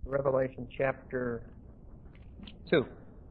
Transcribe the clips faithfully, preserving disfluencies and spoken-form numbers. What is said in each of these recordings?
Revelation chapter two.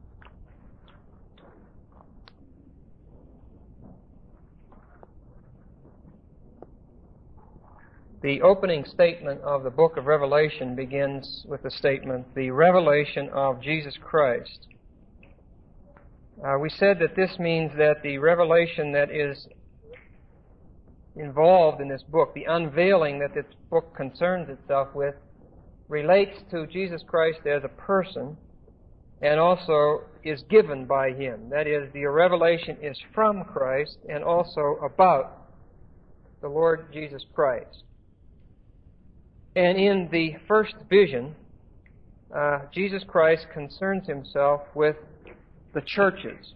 The opening statement of the book of Revelation begins with the statement, the revelation of Jesus Christ. Uh, we said that this means that the revelation that is involved in this book, the unveiling that this book concerns itself with, relates to Jesus Christ as a person and also is given by Him. That is, the revelation is from Christ and also about the Lord Jesus Christ. And in the first vision, uh, Jesus Christ concerns Himself with the churches.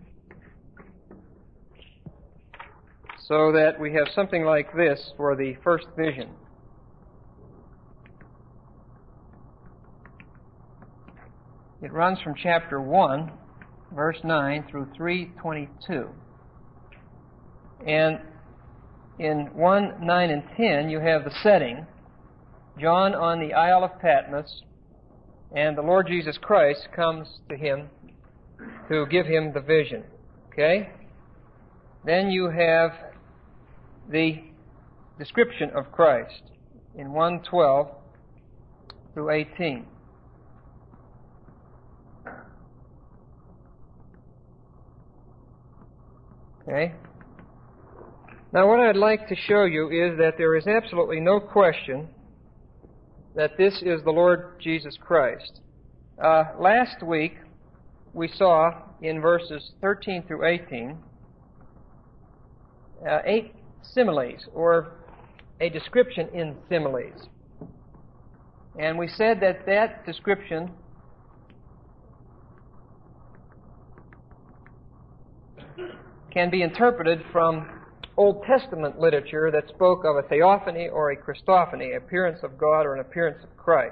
So that we have something like this for the first vision. It runs from chapter one, verse nine, through three twenty-two. And in one, nine, and ten, you have the setting. John on the Isle of Patmos, and the Lord Jesus Christ comes to him to give him the vision. Okay? Then you have the description of Christ in one twelve through eighteen. Okay? Now what I'd like to show you is that there is absolutely no question that this is the Lord Jesus Christ. Uh, last week we saw in verses thirteen through eighteen uh, eight similes, or a description in similes. And we said that that description can be interpreted from Old Testament literature that spoke of a theophany or a Christophany, appearance of God or an appearance of Christ.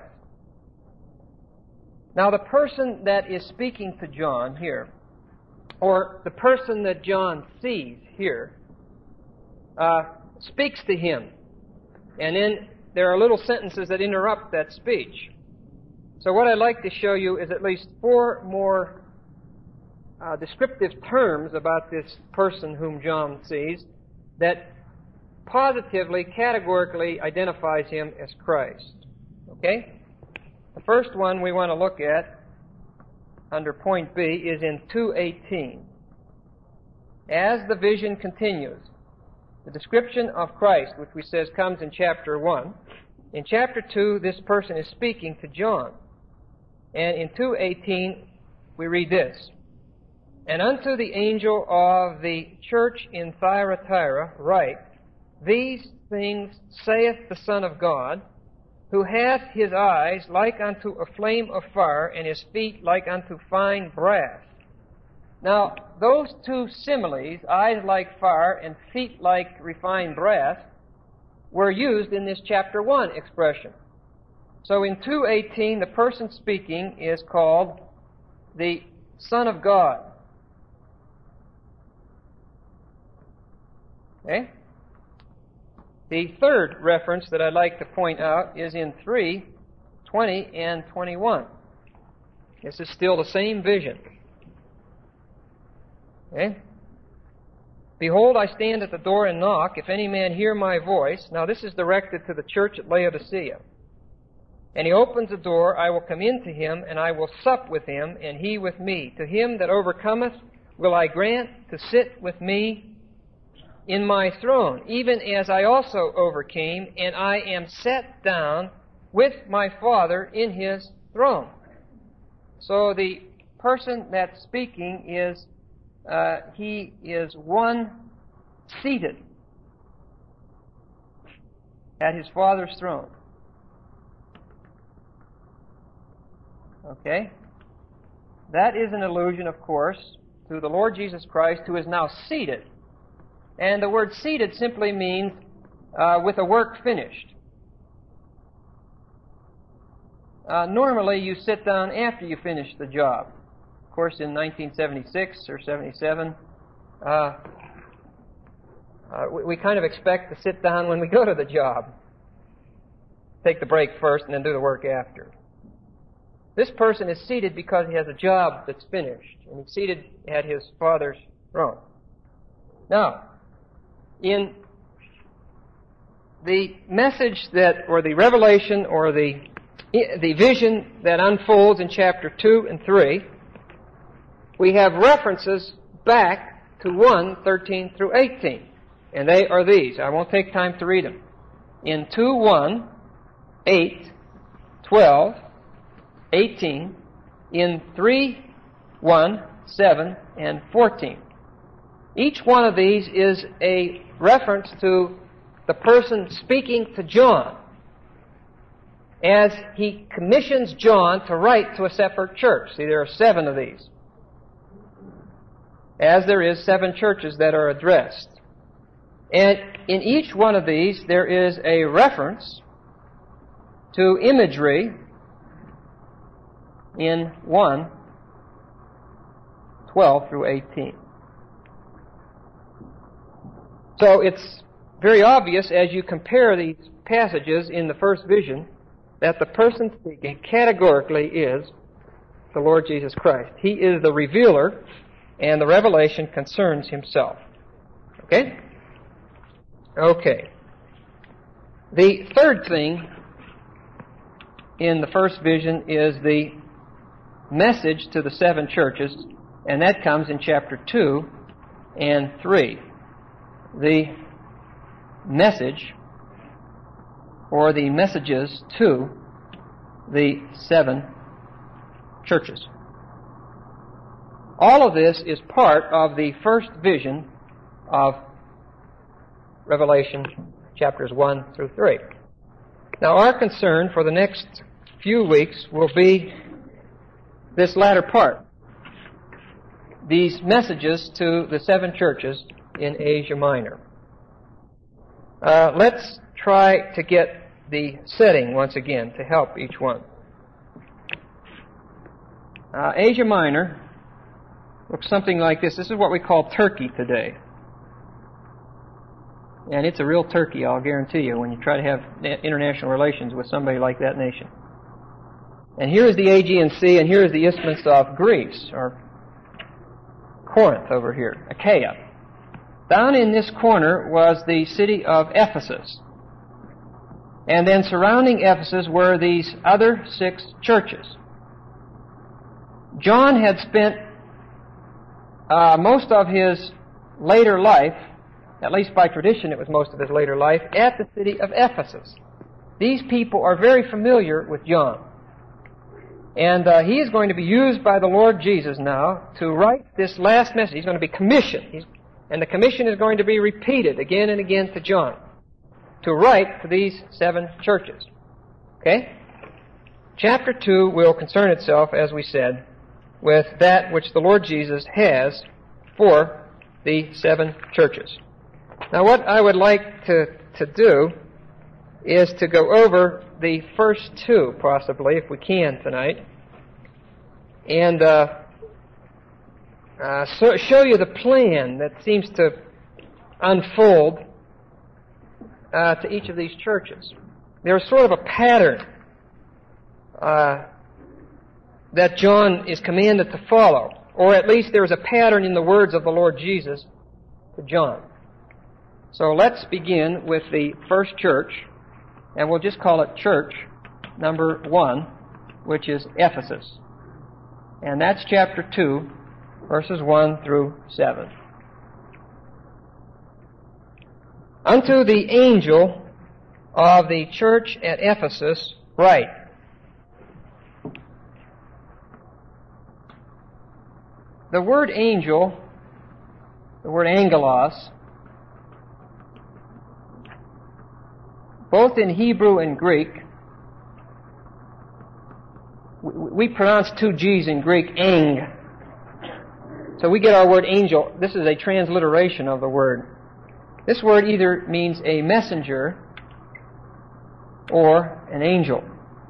Now the person that is speaking to John here, or the person that John sees here, uh, speaks to him. And then there are little sentences that interrupt that speech. So what I'd like to show you is at least four more uh, descriptive terms about this person whom John sees that positively, categorically identifies him as Christ. Okay? The first one we want to look at under point B is in two eighteen. As the vision continues, the description of Christ, which we says comes in chapter one, in chapter two, this person is speaking to John. And in two eighteen, we read this, "And unto the angel of the church in Thyatira write, These things saith the Son of God, who hath his eyes like unto a flame of fire, and his feet like unto fine brass." Now, those two similes, eyes like fire and feet like refined brass, were used in this chapter one expression. So in two eighteen, the person speaking is called the Son of God. Okay? The third reference that I'd like to point out is in three twenty and twenty-one. This is still the same vision. Okay? "Behold, I stand at the door and knock. If any man hear my voice," now this is directed to the church at Laodicea, "and he opens the door, I will come in to him, and I will sup with him, and he with me. To him that overcometh will I grant to sit with me in my throne, even as I also overcame, and I am set down with my Father in his throne." So the person that's speaking is, uh, he is one seated at his Father's throne. Okay? That is an allusion, of course, to the Lord Jesus Christ, who is now seated. And the word seated simply means uh, with a work finished. Uh, normally, you sit down after you finish the job. Of course, in nineteen seventy-six or seventy-seven, uh, uh, we, we kind of expect to sit down when we go to the job. Take the break first and then do the work after. This person is seated because he has a job that's finished, and he's seated at his Father's throne. Now, in the message that, or the revelation, or the the vision that unfolds in chapter two and three, we have references back to one, thirteen through eighteen. And they are these. I won't take time to read them. In two one, eight, twelve, eighteen, in three one, seven, and fourteen. Each one of these is a reference to the person speaking to John as he commissions John to write to a separate church. See, there are seven of these, as there is seven churches that are addressed. And in each one of these, there is a reference to imagery in one, twelve through eighteen. So it's very obvious as you compare these passages in the first vision that the person speaking categorically is the Lord Jesus Christ. He is the revealer, and the revelation concerns himself. Okay? Okay. The third thing in the first vision is the message to the seven churches, and that comes in chapter two and three. The message, or the messages to the seven churches. All of this is part of the first vision of Revelation chapters one through three. Now, our concern for the next few weeks will be this latter part, these messages to the seven churches in Asia Minor. Uh, let's try to get the setting once again to help each one. Uh, Asia Minor looks something like this. This is what we call Turkey today. And it's a real turkey, I'll guarantee you, when you try to have international relations with somebody like that nation. And here is the Aegean Sea, and here is the Isthmus of Greece, or Corinth over here, Achaia. Down in this corner was the city of Ephesus. And then surrounding Ephesus were these other six churches. John had spent uh, most of his later life, at least by tradition it was most of his later life, at the city of Ephesus. These people are very familiar with John. And uh, he is going to be used by the Lord Jesus now to write this last message. He's going to be commissioned. He's, and the commission is going to be repeated again and again to John to write to these seven churches. Okay? Chapter two will concern itself, as we said, with that which the Lord Jesus has for the seven churches. Now, what I would like to, to do is to go over the first two, possibly, if we can tonight, and uh, uh, so show you the plan that seems to unfold uh, to each of these churches. There's sort of a pattern uh, that John is commanded to follow, or at least there's a pattern in the words of the Lord Jesus to John. So let's begin with the first church, and we'll just call it church number one, which is Ephesus. And that's chapter two, verses one through seven. Unto the angel of the church at Ephesus write. The word angel, the word angelos, both in Hebrew and Greek, we pronounce two G's in Greek, ang. So we get our word angel. This is a transliteration of the word. This word either means a messenger or an angel.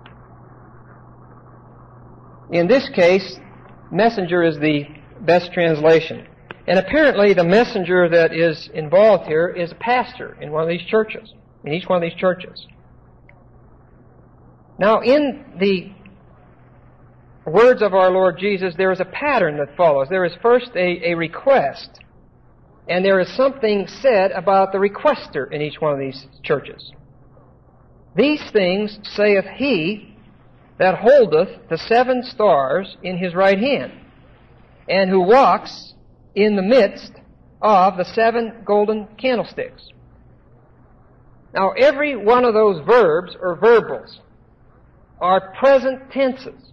In this case, messenger is the best translation. And apparently the messenger that is involved here is a pastor in one of these churches, in each one of these churches. Now, in the words of our Lord Jesus, there is a pattern that follows. There is first a, a request, and there is something said about the requester in each one of these churches. These things saith he that holdeth the seven stars in his right hand, and who walks in the midst of the seven golden candlesticks. Now, every one of those verbs or verbals are present tenses.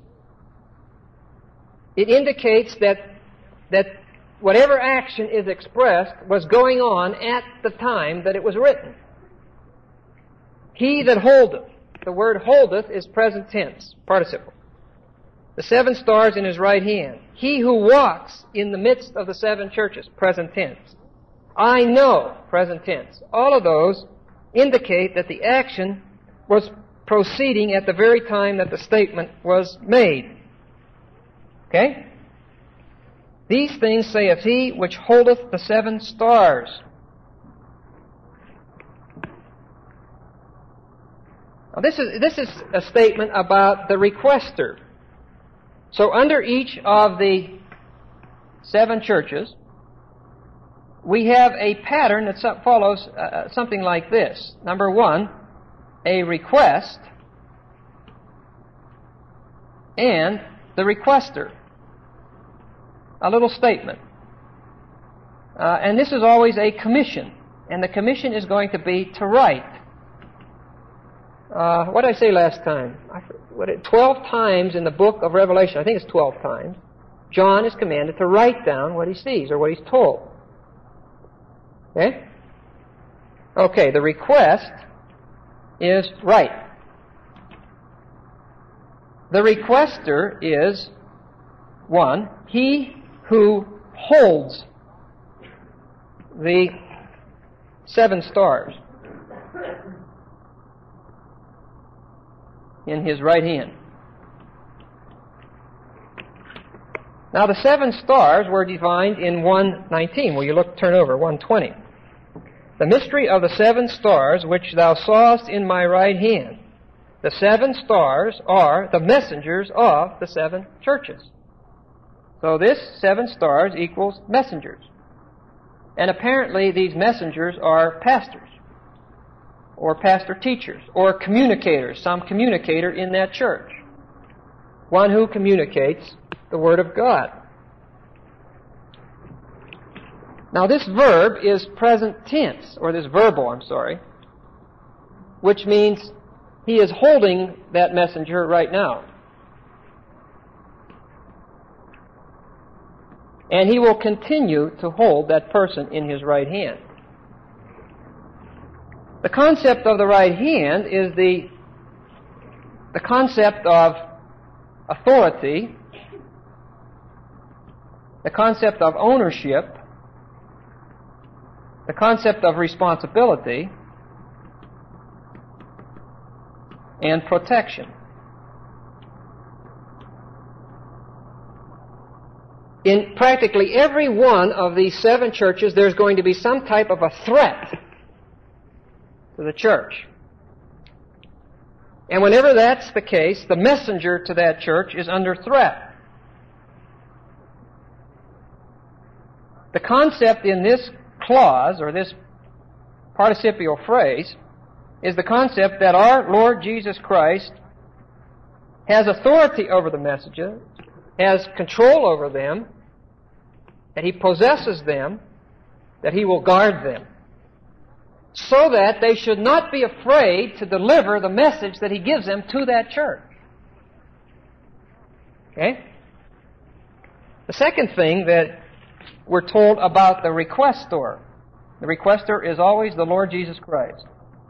It indicates that, that whatever action is expressed was going on at the time that it was written. He that holdeth. The word holdeth is present tense, participle. The seven stars in his right hand. He who walks in the midst of the seven churches, present tense. I know, present tense. All of those indicate that the action was proceeding at the very time that the statement was made. Okay? These things saith he which holdeth the seven stars. Now this is, this is a statement about the requester. So under each of the seven churches, we have a pattern that follows uh, something like this. Number one, a request, and the requester. A little statement. Uh, and this is always a commission. And the commission is going to be to write. Uh, what did I say last time? I, what, twelve times in the book of Revelation, I think it's twelve times, John is commanded to write down what he sees or what he's told. Okay? Okay, the request is write. The requester is, one, he who holds the seven stars in his right hand. Now the seven stars were defined in one nineteen. Will you look, turn over, one twenty. The mystery of the seven stars which thou sawest in my right hand. The seven stars are the messengers of the seven churches. So this seven stars equals messengers. And apparently these messengers are pastors, or pastor teachers, or communicators, some communicator in that church. One who communicates the Word of God. Now this verb is present tense, or this verbal, I'm sorry, which means he is holding that messenger right now. And he will continue to hold that person in his right hand. The concept of the right hand is the, the concept of authority, the concept of ownership, the concept of responsibility, and protection. In practically every one of these seven churches, there's going to be some type of a threat to the church. And whenever that's the case, the messenger to that church is under threat. The concept in this clause, or this participial phrase, is the concept that our Lord Jesus Christ has authority over the messages, has control over them, that He possesses them, that He will guard them, so that they should not be afraid to deliver the message that He gives them to that church. Okay? The second thing that we're told about the requestor, the requestor is always the Lord Jesus Christ,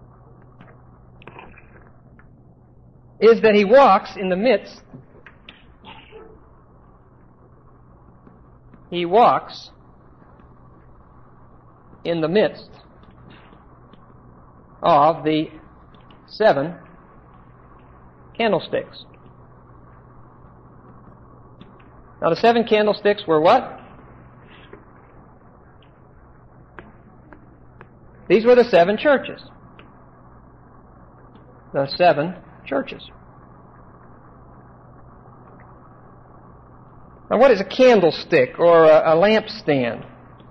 is that He walks in the midst He walks in the midst of the seven candlesticks. Now the seven candlesticks were what? These were the seven churches. The seven churches. Now, what is a candlestick or a, a lampstand?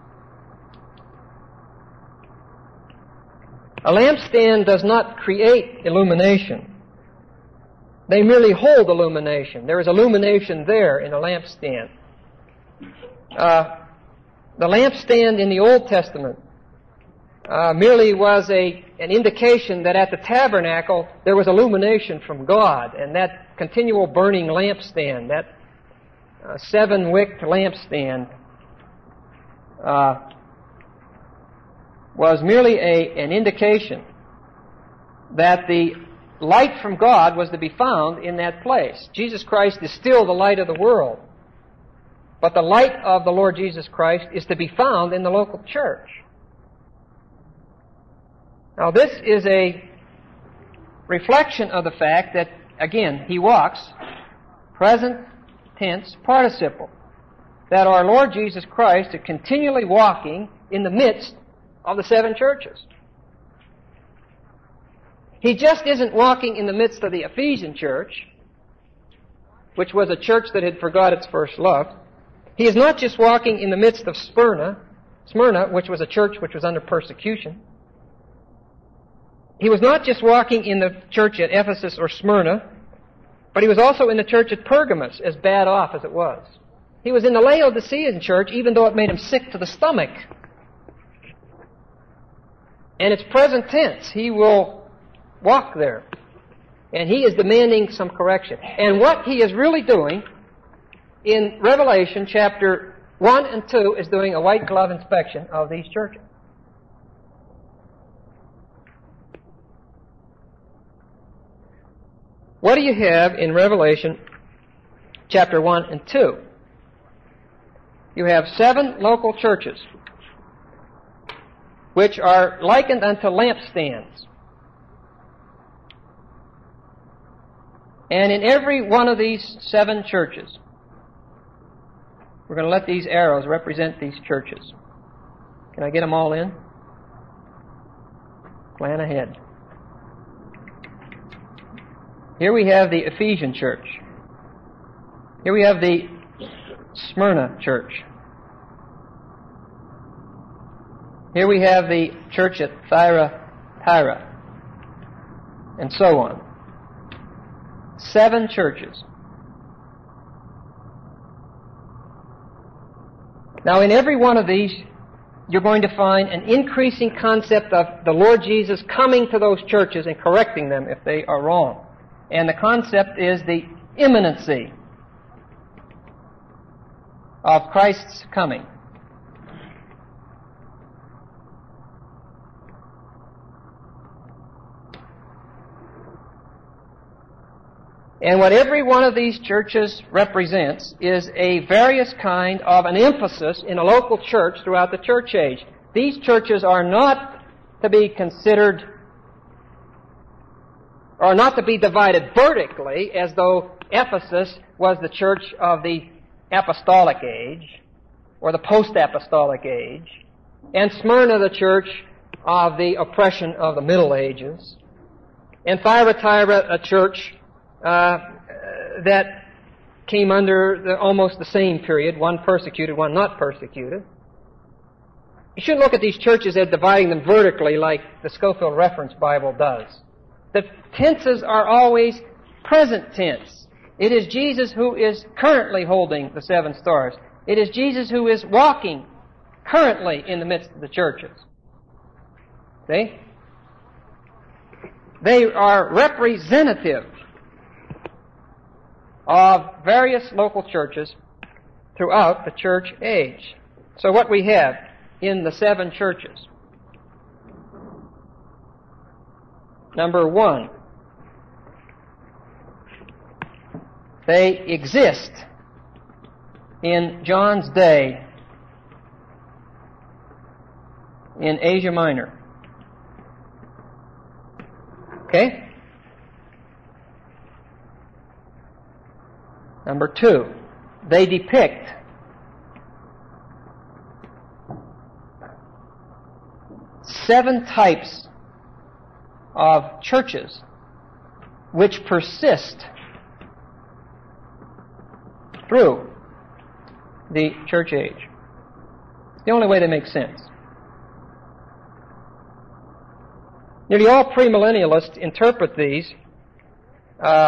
A lampstand does not create illumination. They merely hold illumination. There is illumination there in a lampstand. Uh, the lampstand in the Old Testament uh, merely was a an indication that at the tabernacle there was illumination from God, and that continual burning lampstand, that uh, seven-wicked lampstand, uh, was merely a, an indication that the light from God was to be found in that place. Jesus Christ is still the light of the world, but the light of the Lord Jesus Christ is to be found in the local church. Now, this is a reflection of the fact that, again, He walks, present tense participle, that our Lord Jesus Christ is continually walking in the midst of the seven churches. He just isn't walking in the midst of the Ephesian church, which was a church that had forgot its first love. He is not just walking in the midst of Smyrna, Smyrna, which was a church which was under persecution. He was not just walking in the church at Ephesus or Smyrna, but he was also in the church at Pergamos, as bad off as it was. He was in the Laodicean church, even though it made him sick to the stomach. And it's present tense. He will walk there. And he is demanding some correction. And what he is really doing in Revelation chapter one and two is doing a white glove inspection of these churches. What do you have in Revelation chapter one and two? You have seven local churches which are likened unto lampstands. And in every one of these seven churches, we're going to let these arrows represent these churches. Can I get them all in? Plan ahead. Here we have the Ephesian church. Here we have the Smyrna church. Here we have the church at Thyatira, and so on. Seven churches. Now, in every one of these, you're going to find an increasing concept of the Lord Jesus coming to those churches and correcting them if they are wrong. And the concept is the imminency of Christ's coming. And what every one of these churches represents is a various kind of an emphasis in a local church throughout the church age. These churches are not to be considered, or not to be divided vertically as though Ephesus was the church of the apostolic age or the post-apostolic age, and Smyrna the church of the oppression of the Middle Ages, and Thyatira a church Uh, that came under the, almost the same period, one persecuted, one not persecuted. You shouldn't look at these churches as dividing them vertically like the Scofield Reference Bible does. The tenses are always present tense. It is Jesus who is currently holding the seven stars. It is Jesus who is walking currently in the midst of the churches. See? They are representative of various local churches throughout the church age. So what we have in the seven churches. Number one, they exist in John's day in Asia Minor. Okay? Number two, they depict seven types of churches which persist through the church age. It's the only way that makes sense. Nearly all premillennialists interpret these uh,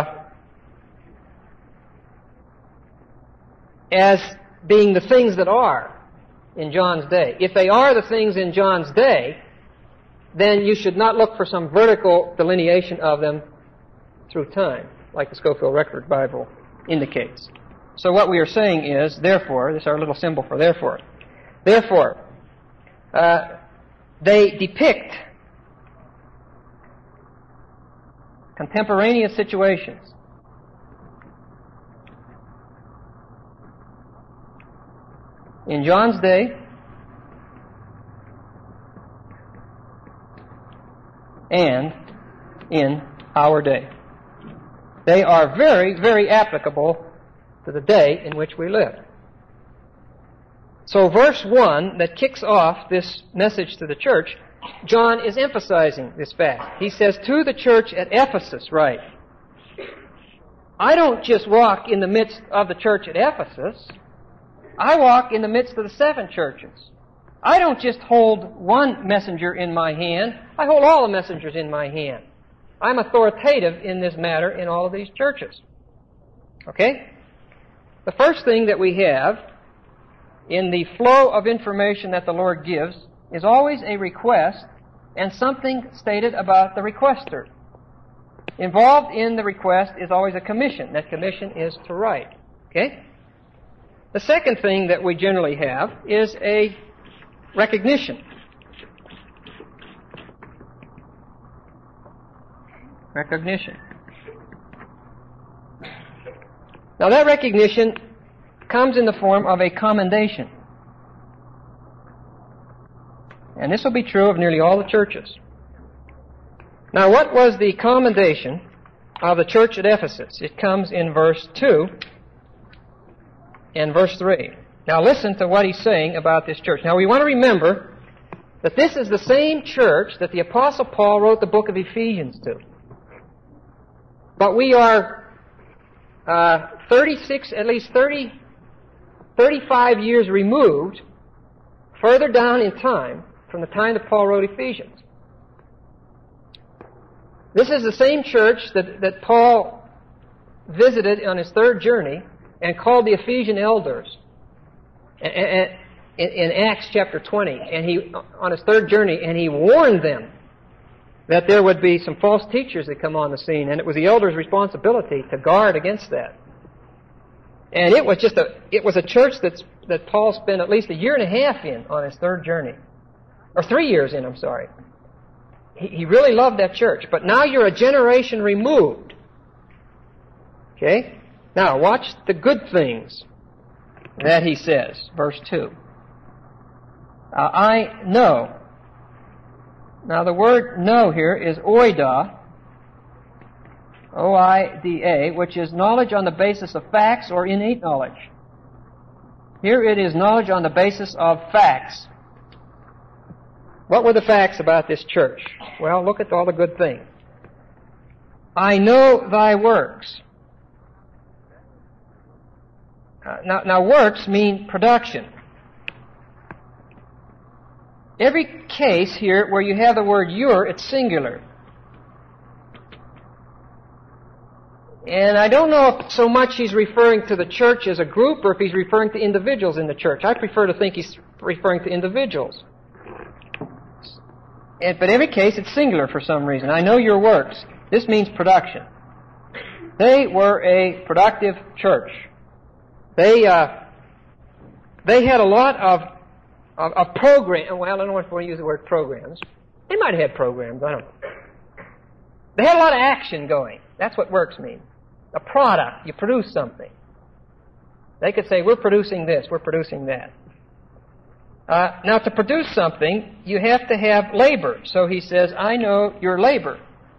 as being the things that are in John's day. If they are the things in John's day, then you should not look for some vertical delineation of them through time, like the Scofield Record Bible indicates. So what we are saying is, therefore, this is our little symbol for therefore. Therefore, uh, they depict contemporaneous situations. In John's day and in our day. They are very, very applicable to the day in which we live. So verse one that kicks off this message to the church, John is emphasizing this fact. He says, to the church at Ephesus, write. I don't just walk in the midst of the church at Ephesus. I walk in the midst of the seven churches. I don't just hold one messenger in my hand. I hold all the messengers in my hand. I'm authoritative in this matter in all of these churches. Okay? The first thing that we have in the flow of information that the Lord gives is always a request and something stated about the requester. Involved in the request is always a commission. That commission is to write. Okay? The second thing that we generally have is a recognition. Recognition. Now that recognition comes in the form of a commendation. And this will be true of nearly all the churches. Now what was the commendation of the church at Ephesus? It comes in verse two and verse three. Now listen to what he's saying about this church. Now we want to remember that this is the same church that the Apostle Paul wrote the book of Ephesians to. But we are uh, thirty-six, at least thirty, thirty-five years removed, further down in time, from the time that Paul wrote Ephesians. This is the same church that, that Paul visited on his third journey and called the Ephesian elders in, in Acts chapter twenty, and he on his third journey, and he warned them that there would be some false teachers that come on the scene, and it was the elders' responsibility to guard against that. And it was just a it was a church that's that Paul spent at least a year and a half in on his third journey, or three years in. I'm sorry. He, he really loved that church, but now you're a generation removed. Okay. Now watch the good things that he says, verse two. Uh, I know. Now the word know here is oida, O I D A, which is knowledge on the basis of facts or innate knowledge. Here it is knowledge on the basis of facts. What were the facts about this church? Well, look at all the good things. I know thy works. Uh, now, now, works mean production. Every case here where you have the word your, it's singular. And I don't know if so much he's referring to the church as a group or if he's referring to individuals in the church. I prefer to think he's referring to individuals. And, but every case, it's singular for some reason. I know your works. This means production. They were a productive church. They uh, they had a lot of of, of program. Well, I don't know if I want to use the word programs. They might have had programs. I don't know. They had a lot of action going. That's what works means. A product. You produce something. They could say, we're producing this, we're producing that. Uh, now, to produce something, you have to have labor. So he says, I know your labor.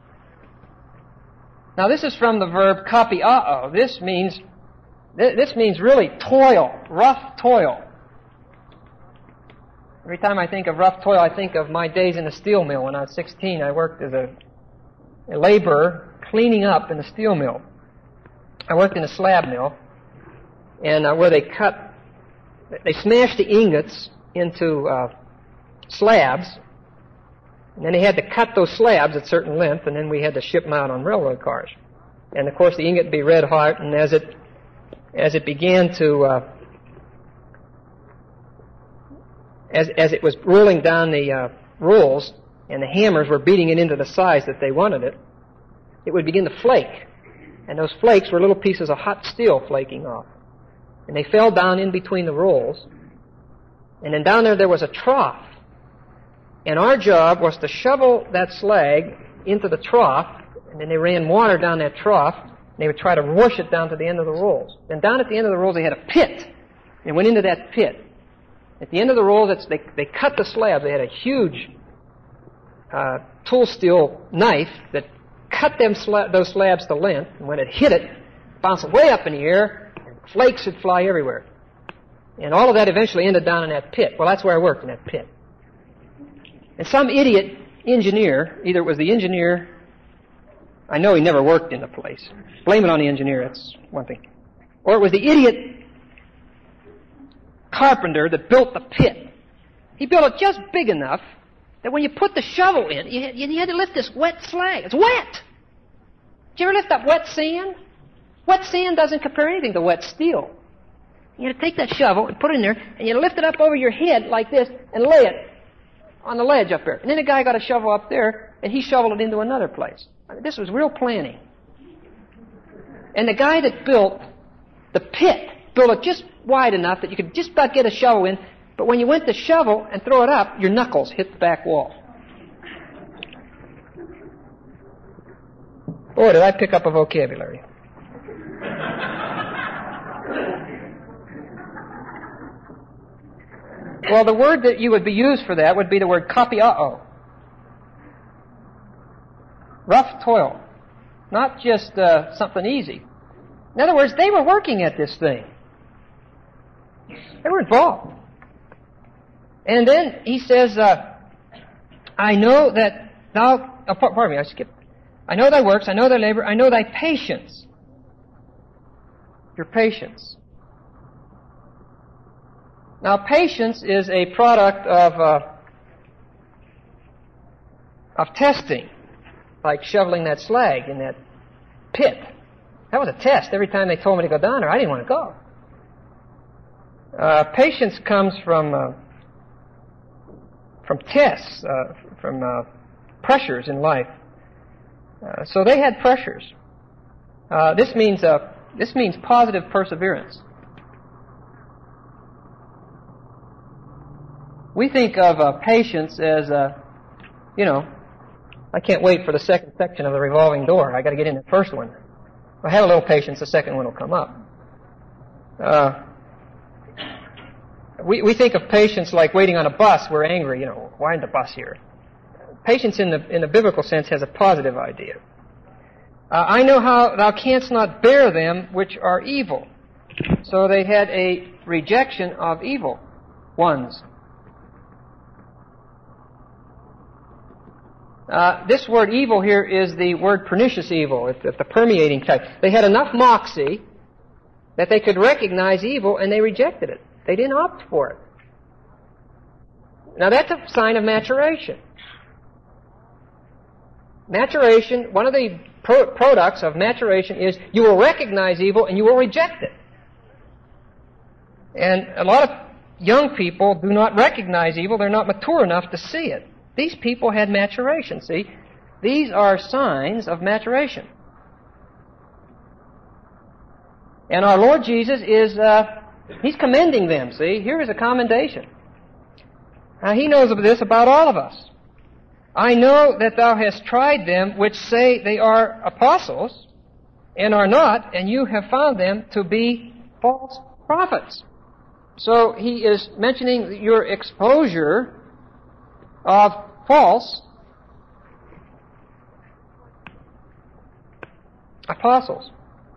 Now, this is from the verb kapiao. This means This means really toil, rough toil. Every time I think of rough toil, I think of my days in the steel mill. When I was sixteen, I worked as a, a laborer cleaning up in the steel mill. I worked in a slab mill, and uh, where they cut they smashed the ingots into uh, slabs, and then they had to cut those slabs at certain length, and then we had to ship them out on railroad cars. And of course, the ingot would be red hot, and as it as it began to uh, as as it was rolling down the uh, rolls, and the hammers were beating it into the size that they wanted it, it would begin to flake. And those flakes were little pieces of hot steel flaking off. And they fell down in between the rolls. And then down there, there was a trough. And our job was to shovel that slag into the trough, and then they ran water down that trough, and they would try to wash it down to the end of the rolls. And down at the end of the rolls, they had a pit. And went into that pit. At the end of the rolls, it's, they, they cut the slabs. They had a huge uh, tool steel knife that cut them sla- those slabs to length, and when it hit it, bounced way up in the air, and flakes would fly everywhere. And all of that eventually ended down in that pit. Well, that's where I worked, in that pit. And some idiot engineer, either it was the engineer, I know he never worked in the place. Blame it on the engineer, that's one thing. Or it was the idiot carpenter that built the pit. He built it just big enough that when you put the shovel in, you had, you had to lift this wet slag. It's wet. Did you ever lift up wet sand? Wet sand doesn't compare anything to wet steel. You had to take that shovel and put it in there, and you lift it up over your head like this and lay it on the ledge up there. And then a guy got a shovel up there, and he shoveled it into another place. I mean, this was real planning. And the guy that built the pit built it just wide enough that you could just about get a shovel in, but when you went to shovel and throw it up, your knuckles hit the back wall. Boy, did I pick up a vocabulary. Well, the word that you would be used for that would be the word kapia'o. Rough toil. Not just uh, something easy. In other words, they were working at this thing. They were involved. And then he says, uh, I know that thou, oh, pardon me, I skipped. I know thy works, I know thy labor, I know thy patience. Your patience. Now, patience is a product of, uh, of testing, like shoveling that slag in that pit. That was a test. Every time they told me to go down there, I didn't want to go. Uh, patience comes from uh, from tests, uh, from uh, pressures in life. Uh, so they had pressures. Uh, this means uh, this means positive perseverance. We think of uh, patience as, uh, you know, I can't wait for the second section of the revolving door. I got to get in the first one. If I have a little patience, the second one will come up. Uh, we we think of patience like waiting on a bus. We're angry, you know, why isn't the bus here? Patience in the in the biblical sense has a positive idea. Uh, I know how thou canst not bear them which are evil. So they had a rejection of evil ones. Uh, this word evil here is the word pernicious evil. It's, it's the permeating type. They had enough moxie that they could recognize evil, and they rejected it. They didn't opt for it. Now that's a sign of maturation. Maturation, one of the pro- products of maturation is you will recognize evil and you will reject it. And a lot of young people do not recognize evil. They're not mature enough to see it. These people had maturation, see? These are signs of maturation. And our Lord Jesus is, uh, He's commending them, see? Here is a commendation. Now, He knows of this about all of us. I know that thou hast tried them which say they are apostles, and are not, and you have found them to be false prophets. So He is mentioning your exposure of false apostles.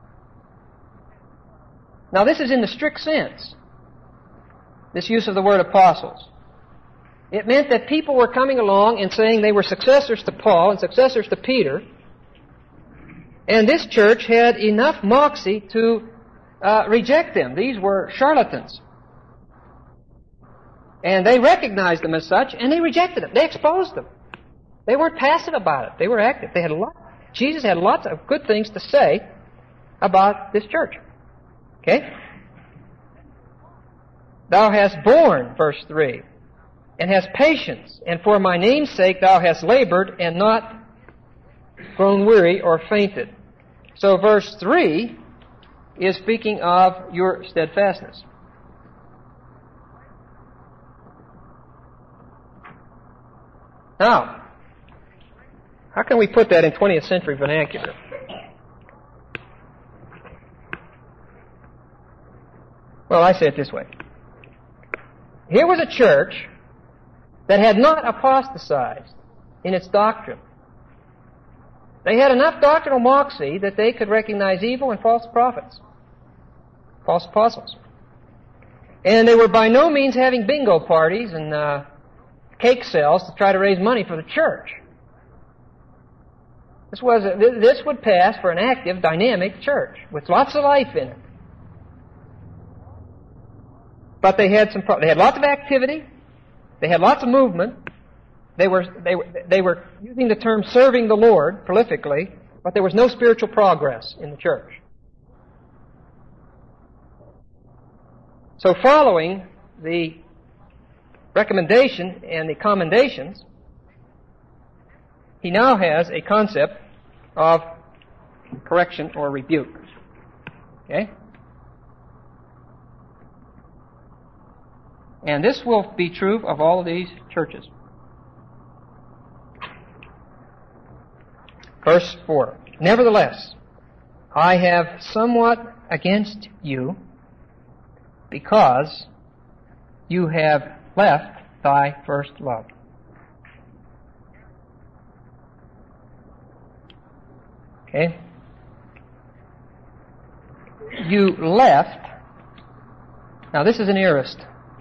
Now this is in the strict sense, this use of the word apostles. It meant that people were coming along and saying they were successors to Paul and successors to Peter, and this church had enough moxie to uh, reject them. These were charlatans. And they recognized them as such, and they rejected them. They exposed them. They weren't passive about it. They were active. They had a lot. Jesus had lots of good things to say about this church. Okay? Thou hast borne, verse three, and hast patience, and for my name's sake thou hast labored, and not grown weary or fainted. So verse three is speaking of your steadfastness. Now, how can we put that in twentieth century vernacular? Well, I say it this way. Here was a church that had not apostatized in its doctrine. They had enough doctrinal moxie that they could recognize evil and false prophets, false apostles. And they were by no means having bingo parties and uh, cake sales to try to raise money for the church. This was a, this would pass for an active, dynamic church with lots of life in it. But they had some. They had lots of activity. They had lots of movement. They were they were they were using the term "serving the Lord" prolifically, but there was no spiritual progress in the church. So, following the recommendation and the commendations, he now has a concept of correction or rebuke. Okay? And this will be true of all of these churches. Verse four. Nevertheless, I have somewhat against you, because you have left thy first love. Okay? You left. Now this is an aorist.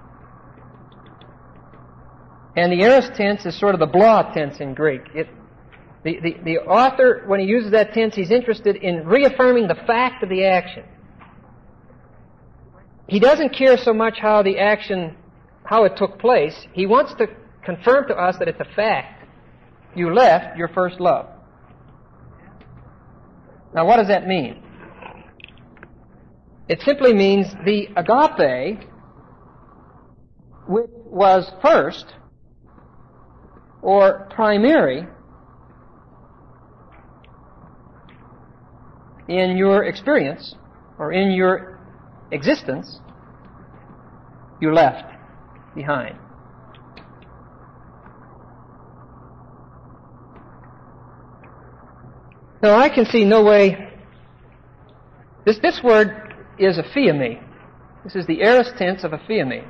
And the aorist tense is sort of the blah tense in Greek. It, the, the, the author, when he uses that tense, he's interested in reaffirming the fact of the action. He doesn't care so much how the action, how it took place. He wants to confirm to us that it's a fact. You left your first love. Now, what does that mean? It simply means the agape, which was first or primary in your experience or in your existence, you left behind. Now, I can see no way. This, this word is aphiemi. This is the aorist tense of aphiemi.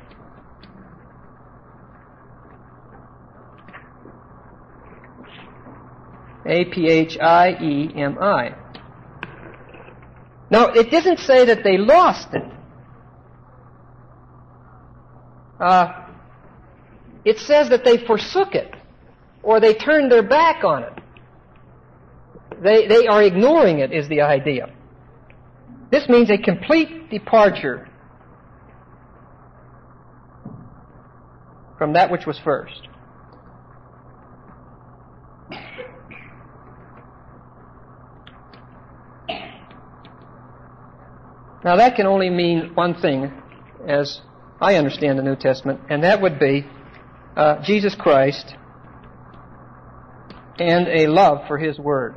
A P H I E M I. Now, it doesn't say that they lost it. Uh, it says that they forsook it, or they turned their back on it. They, they are ignoring it, is the idea. This means a complete departure from that which was first. Now that can only mean one thing, as I understand the New Testament, and that would be uh, Jesus Christ and a love for His Word.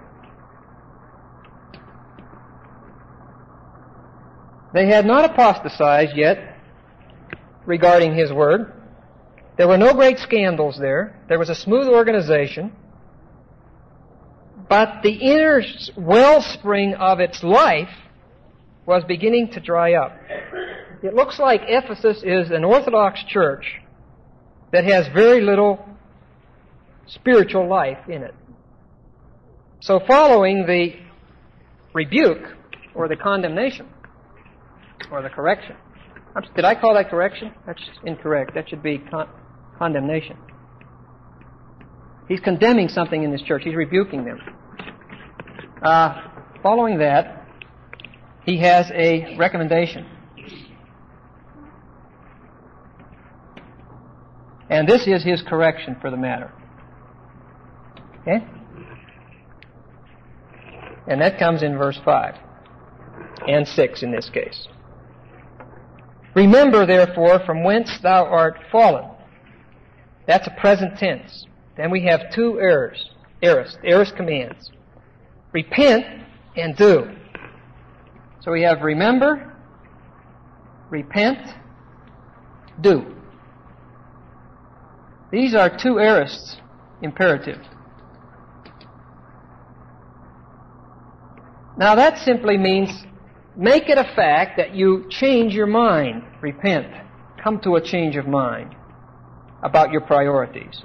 They had not apostatized yet regarding His Word. There were no great scandals there. There was a smooth organization. But the inner wellspring of its life was beginning to dry up. It looks like Ephesus is an Orthodox church that has very little spiritual life in it. So following the rebuke or the condemnation or the correction. Did I call that correction? That's incorrect. That should be con- condemnation. He's condemning something in this church. He's rebuking them. Uh, following that, he has a recommendation. And this is his correction for the matter. Okay? And that comes in verse five and six in this case. Remember, therefore, from whence thou art fallen. That's a present tense. Then we have two errors, aorist, aorist commands. Repent and do. So we have remember, repent, do. These are two aorist imperatives. Now that simply means make it a fact that you change your mind. Repent. Come to a change of mind about your priorities.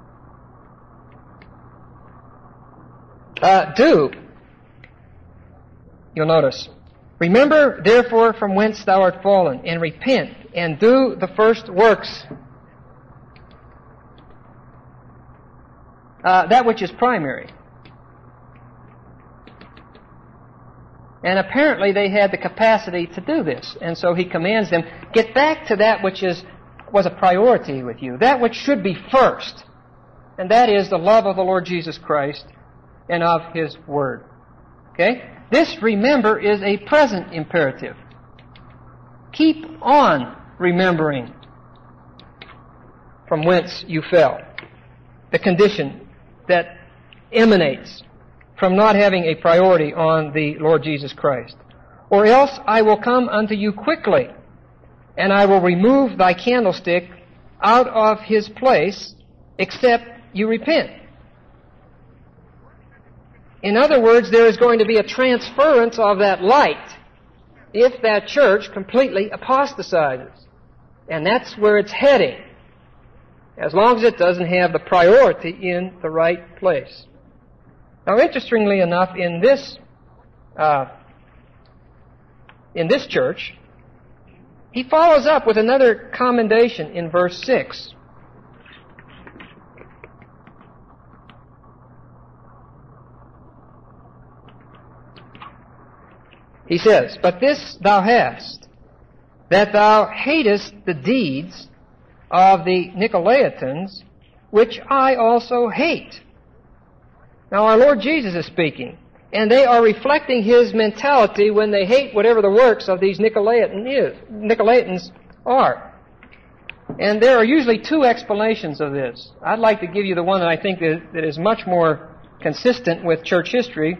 Uh, do. You'll notice. Remember, therefore, from whence thou art fallen, and repent, and do the first works. Uh, that which is primary. And apparently they had the capacity to do this. And so he commands them, get back to that which is was a priority with you, that which should be first. And that is the love of the Lord Jesus Christ and of His Word. Okay? This, remember, is a present imperative. Keep on remembering from whence you fell. The condition that emanates from not having a priority on the Lord Jesus Christ. Or else I will come unto you quickly, and I will remove thy candlestick out of his place, except you repent. In other words, there is going to be a transference of that light if that church completely apostatizes. And that's where it's heading, as long as it doesn't have the priority in the right place. Now, interestingly enough, in this uh, in this church, he follows up with another commendation in verse six. He says, "But this thou hast, that thou hatest the deeds of the Nicolaitans, which I also hate." Now our Lord Jesus is speaking, and they are reflecting His mentality when they hate whatever the works of these Nicolaitan is, Nicolaitans are. And there are usually two explanations of this. I'd like to give you the one that I think that, that is much more consistent with church history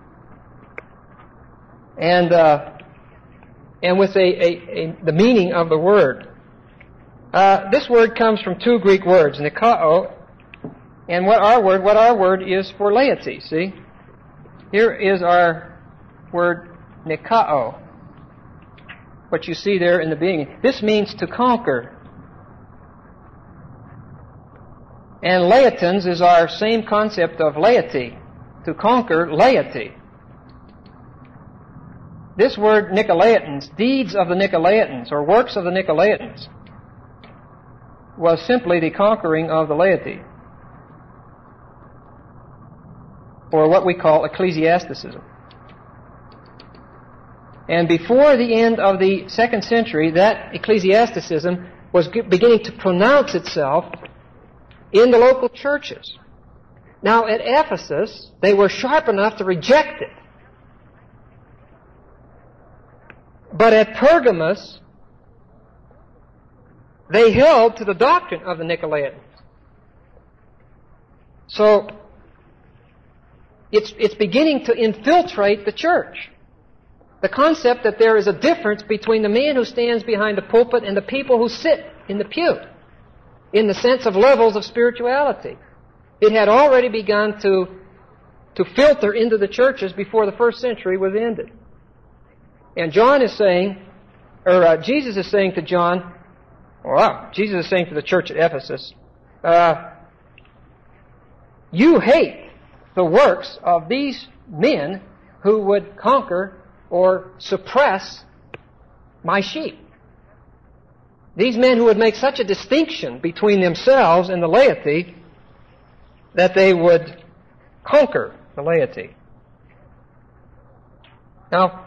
and uh, and with a, a, a, the meaning of the word. Uh, this word comes from two Greek words, nikao, and what our word, what our word is for laity. See, here is our word nikao. What you see there in the beginning. This means to conquer. And laitans is our same concept of laity, to conquer laity. This word Nicolaitans, deeds of the Nicolaitans, or works of the Nicolaitans, was simply the conquering of the laity, or what we call ecclesiasticism. And before the end of the second century, that ecclesiasticism was beginning to pronounce itself in the local churches. Now, at Ephesus, they were sharp enough to reject it. But at Pergamos, they held to the doctrine of the Nicolaitans. So, it's, it's beginning to infiltrate the church. The concept that there is a difference between the man who stands behind the pulpit and the people who sit in the pew, in the sense of levels of spirituality. It had already begun to, to filter into the churches before the first century was ended. And John is saying, or uh, Jesus is saying to John, well, Jesus is saying to the church at Ephesus, uh, you hate the works of these men who would conquer or suppress my sheep. These men who would make such a distinction between themselves and the laity that they would conquer the laity. Now,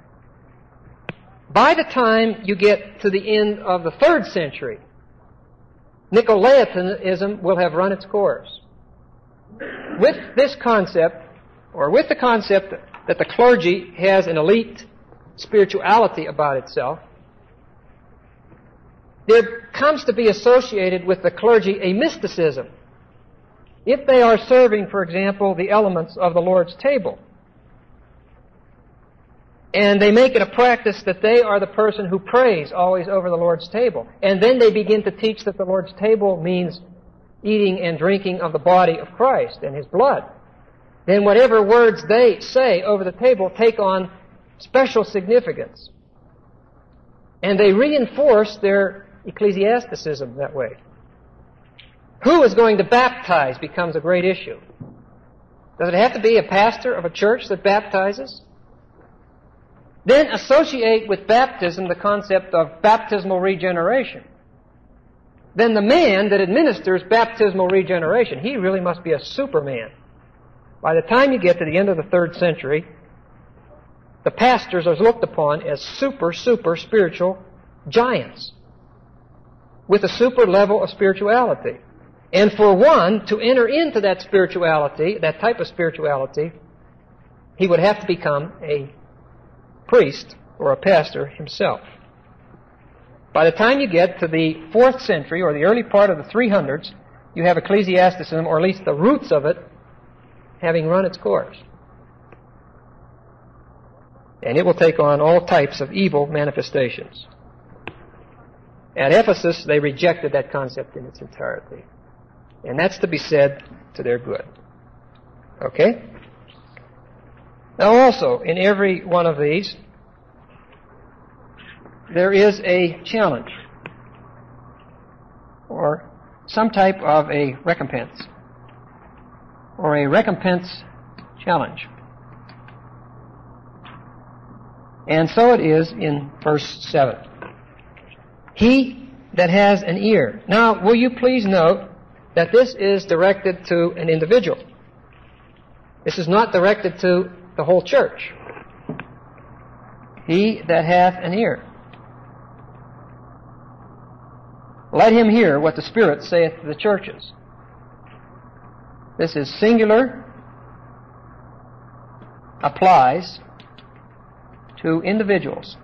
by the time you get to the end of the third century, Nicolaitanism will have run its course. With this concept, or with the concept that the clergy has an elite spirituality about itself, there comes to be associated with the clergy a mysticism. If they are serving, for example, the elements of the Lord's table, and they make it a practice that they are the person who prays always over the Lord's table, and then they begin to teach that the Lord's table means eating and drinking of the body of Christ and His blood, then whatever words they say over the table take on special significance. And they reinforce their ecclesiasticism that way. Who is going to baptize becomes a great issue. Does it have to be a pastor of a church that baptizes? Then associate with baptism the concept of baptismal regeneration. Then the man that administers baptismal regeneration, he really must be a superman. By the time you get to the end of the third century, the pastors are looked upon as super, super spiritual giants with a super level of spirituality. And for one to enter into that spirituality, that type of spirituality, he would have to become a priest or a pastor himself. By the time you get to the fourth century or the early part of the three hundreds, you have ecclesiasticism, or at least the roots of it, having run its course. And it will take on all types of evil manifestations. At Ephesus, they rejected that concept in its entirety. And that's to be said to their good. Okay? Now also, in every one of these, there is a challenge, or some type of a recompense, or a recompense challenge. And so it is in verse seven. He that has an ear. Now, will you please note that this is directed to an individual. This is not directed to the whole church. He that hath an ear, let him hear what the Spirit saith to the churches. This is singular, applies to individuals.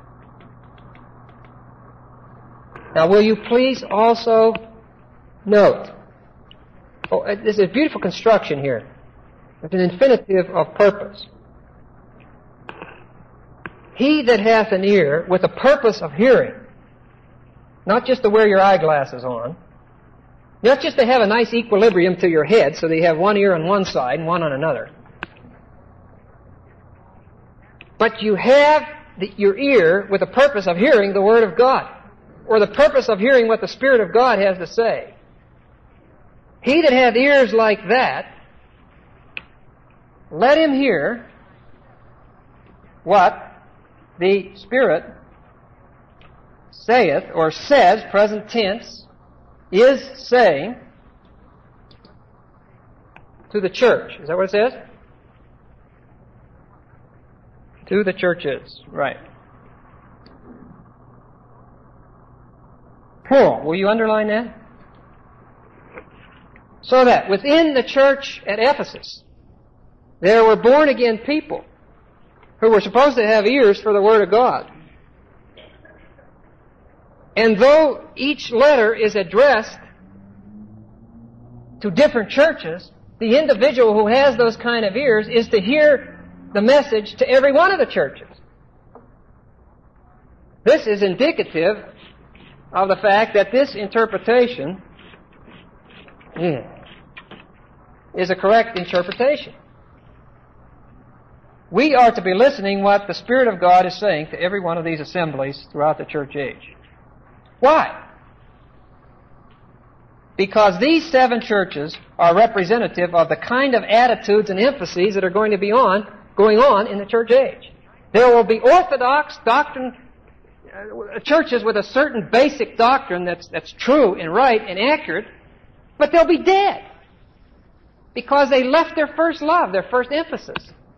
Now, will you please also note, oh, there's a beautiful construction here. It's an infinitive of purpose. He that hath an ear with a purpose of hearing, not just to wear your eyeglasses on, not just to have a nice equilibrium to your head so that you have one ear on one side and one on another, but you have the, your ear with the purpose of hearing the Word of God, or the purpose of hearing what the Spirit of God has to say. He that hath ears like that, let him hear what the Spirit saith, or says, present tense, is saying to the church. Is that what it says? To the churches. Right. Plural. Will you underline that? So that within the church at Ephesus, there were born-again people who were supposed to have ears for the Word of God. And though each letter is addressed to different churches, the individual who has those kind of ears is to hear the message to every one of the churches. This is indicative of the fact that this interpretation is a correct interpretation. We are to be listening what the Spirit of God is saying to every one of these assemblies throughout the church age. Why? Because these seven churches are representative of the kind of attitudes and emphases that are going to be on, going on in the church age. There will be orthodox doctrine, uh, churches with a certain basic doctrine that's, that's true and right and accurate, but they'll be dead because they left their first love, their first emphasis.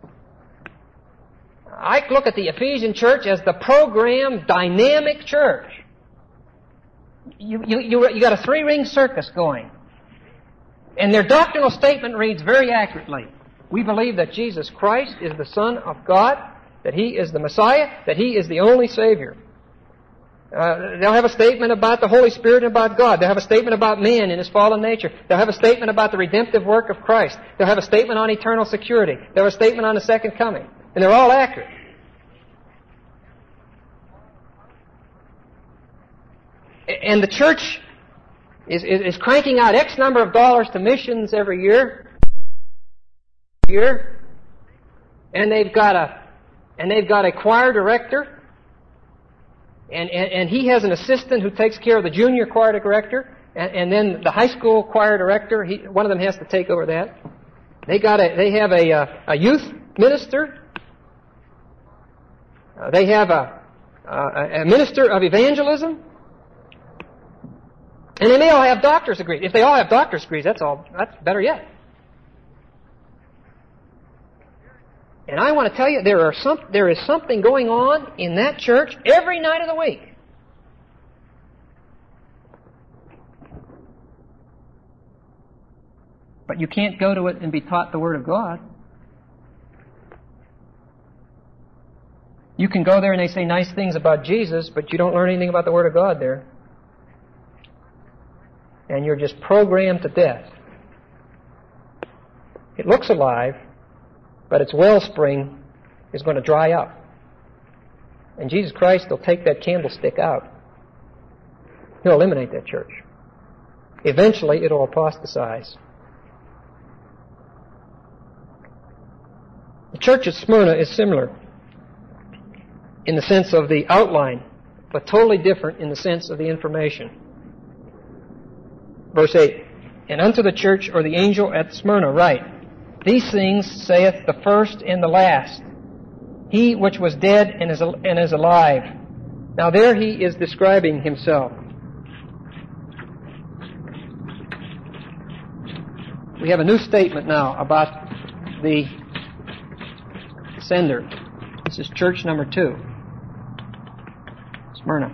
I look at the Ephesian church as the programmed, dynamic church. you, you, you, you got a three-ring circus going. And their doctrinal statement reads very accurately. We believe that Jesus Christ is the Son of God, that He is the Messiah, that He is the only Savior. Uh, they'll have a statement about the Holy Spirit and about God. They'll have a statement about man and his fallen nature. They'll have a statement about the redemptive work of Christ. They'll have a statement on eternal security. They'll have a statement on the second coming. And they're all accurate. And the church is, is, is cranking out X number of dollars to missions every year. year. And they've got a and they've got a choir director. And, and, and he has an assistant who takes care of the junior choir director, and, and then the high school choir director. He, one of them has to take over that. They got a, they have a, uh, a youth minister. Uh, they have a, a, a minister of evangelism, and they may all have doctor's degrees. If they all have doctor's degrees, that's all. That's better yet. And I want to tell you, there are some, there is something going on in that church every night of the week. But you can't go to it and be taught the Word of God. You can go there and they say nice things about Jesus, but you don't learn anything about the Word of God there. And you're just programmed to death. It looks alive, but its wellspring is going to dry up. And Jesus Christ will take that candlestick out. He'll eliminate that church. Eventually, it'll apostatize. The church at Smyrna is similar in the sense of the outline, but totally different in the sense of the information. Verse eight, and unto the church or the angel at Smyrna write, these things saith the first and the last, he which was dead and is, and is alive. Now there he is describing himself. We have a new statement now about the sender. This is church number two, Smyrna.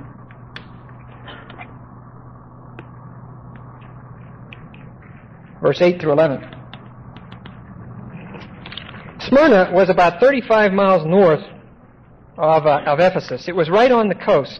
Verse eight through eleven. Smyrna was about thirty-five miles north of, uh, of Ephesus. It was right on the coast.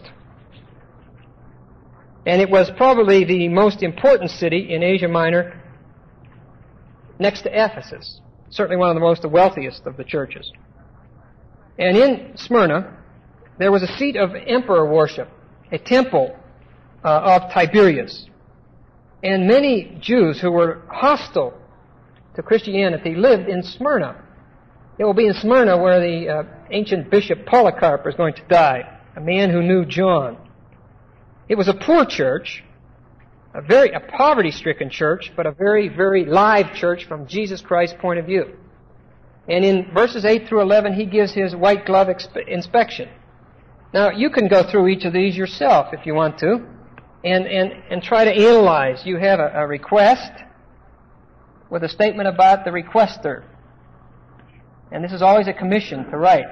And it was probably the most important city in Asia Minor next to Ephesus. Certainly one of the most wealthiest of the churches. And in Smyrna, there was a seat of emperor worship, a temple uh, of Tiberius. And many Jews who were hostile to Christianity lived in Smyrna. It will be in Smyrna where the uh, ancient bishop Polycarp is going to die, a man who knew John. It was a poor church, a very a poverty-stricken church, but a very, very live church from Jesus Christ's point of view. And in verses eight through eleven, he gives his white glove exp- inspection. Now, you can go through each of these yourself if you want to, and, and, and try to analyze. You have a, a request with a statement about the requester. And this is always a commission to write.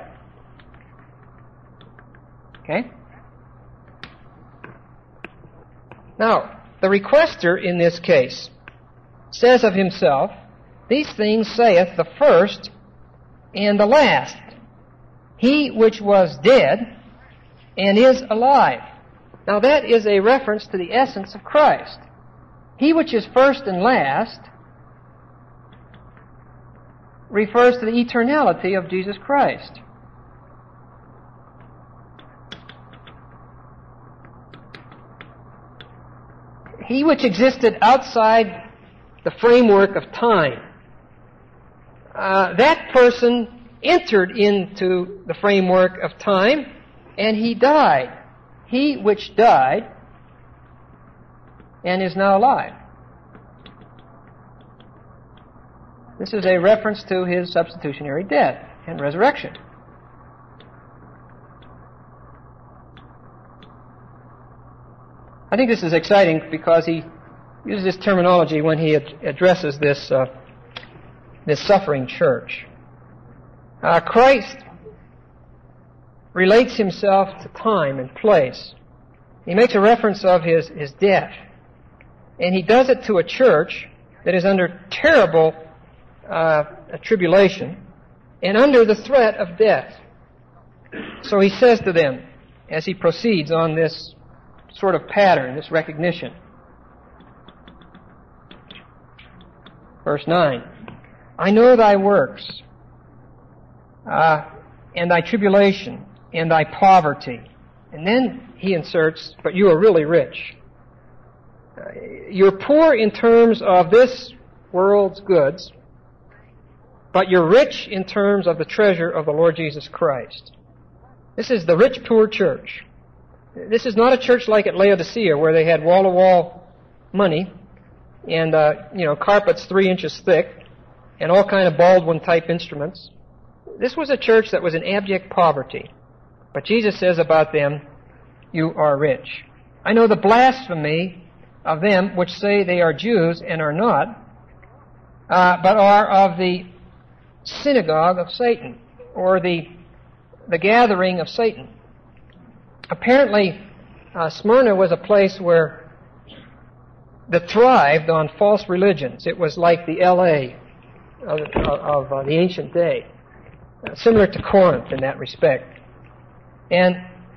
Okay? Now, the requester in this case says of himself, these things saith the first and the last, he which was dead and is alive. Now that is a reference to the essence of Christ. He which is first and last refers to the eternality of Jesus Christ. He which existed outside the framework of time, uh, that person entered into the framework of time, and he died. He which died and is now alive. This is a reference to his substitutionary death and resurrection. I think this is exciting because he uses this terminology when he ad- addresses this uh, this suffering church. Uh, Christ relates himself to time and place. He makes a reference of his, his death. And he does it to a church that is under terrible uh, tribulation and under the threat of death. So he says to them, as he proceeds on this sort of pattern, this recognition. Verse nine, I know thy works, uh, and thy tribulation, and thy poverty. And then he inserts, but you are really rich. Uh, you're poor in terms of this world's goods, but you're rich in terms of the treasure of the Lord Jesus Christ. This is the rich, poor church. This is not a church like at Laodicea where they had wall-to-wall money and, uh, you know, carpets three inches thick and all kind of Baldwin-type instruments. This was a church that was in abject poverty. But Jesus says about them, you are rich. I know the blasphemy of them which say they are Jews and are not, uh, but are of the synagogue of Satan, or the the gathering of Satan. Apparently, uh, Smyrna was a place where that thrived on false religions. It was like the L A of, of, of uh, the ancient day, uh, similar to Corinth in that respect. And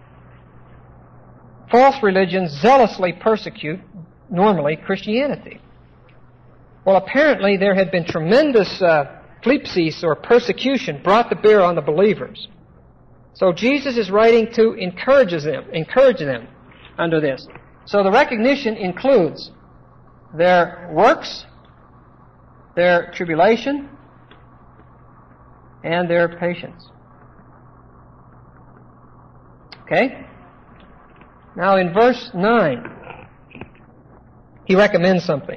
false religions zealously persecute, normally, Christianity. Well, apparently there had been tremendous uh, phlipsis, or persecution, brought to bear on the believers. So Jesus is writing to encourage them, encourage them under this. So the recognition includes their works, their tribulation, and their patience. Okay? Now in verse nine, he recommends something.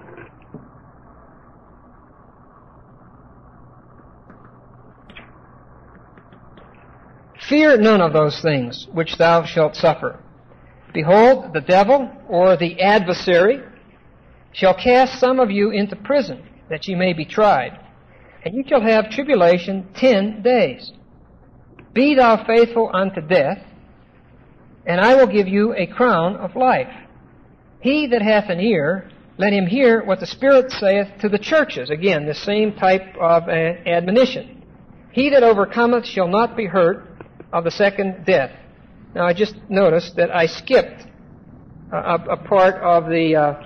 Fear none of those things which thou shalt suffer. Behold, the devil, or the adversary, shall cast some of you into prison, that ye may be tried. And you shall have tribulation ten days. Be thou faithful unto death, and I will give you a crown of life. He that hath an ear, let him hear what the Spirit saith to the churches. Again, the same type of uh, admonition. He that overcometh shall not be hurt of the second death. Now, I just noticed that I skipped uh, a, a part of the uh,